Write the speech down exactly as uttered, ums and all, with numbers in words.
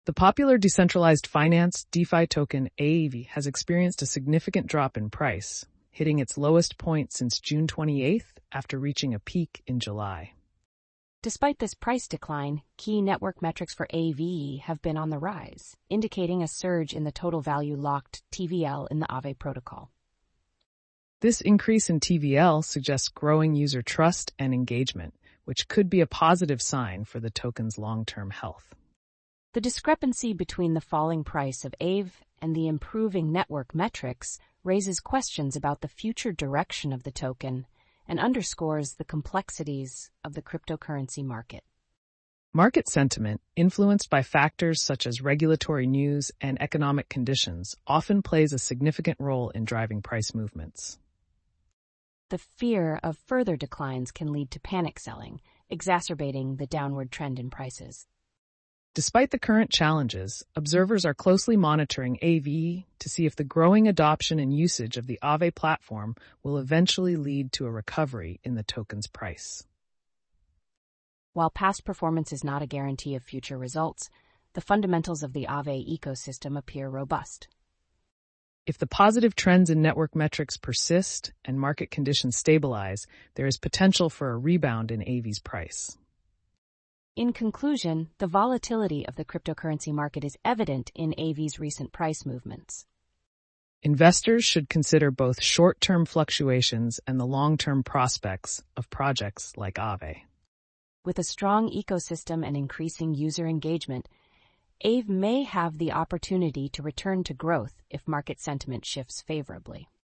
The popular decentralized finance DeFi token A A V has experienced a significant drop in price, hitting its lowest point since June twenty-eighth after reaching a peak in July. Despite this price decline, key network metrics for A V E have been on the rise, indicating a surge in the total value locked T V L in the Aave protocol. This increase in T V L suggests growing user trust and engagement, which could be a positive sign for the token's long-term health. The discrepancy between the falling price of A A V and the improving network metrics raises questions about the future direction of the token and underscores the complexities of the cryptocurrency market. Market sentiment, influenced by factors such as regulatory news and economic conditions, often plays a significant role in driving price movements. The fear of further declines can lead to panic selling, exacerbating the downward trend in prices. Despite the current challenges, observers are closely monitoring A V E to see if the growing adoption and usage of the Aave platform will eventually lead to a recovery in the token's price. While past performance is not a guarantee of future results, the fundamentals of the Aave ecosystem appear robust. If the positive trends in network metrics persist and market conditions stabilize, there is potential for a rebound in A V E's price. In conclusion, the volatility of the cryptocurrency market is evident in A V E's recent price movements. Investors should consider both short-term fluctuations and the long-term prospects of projects like Aave. With a strong ecosystem and increasing user engagement, A V E may have the opportunity to return to growth if market sentiment shifts favorably.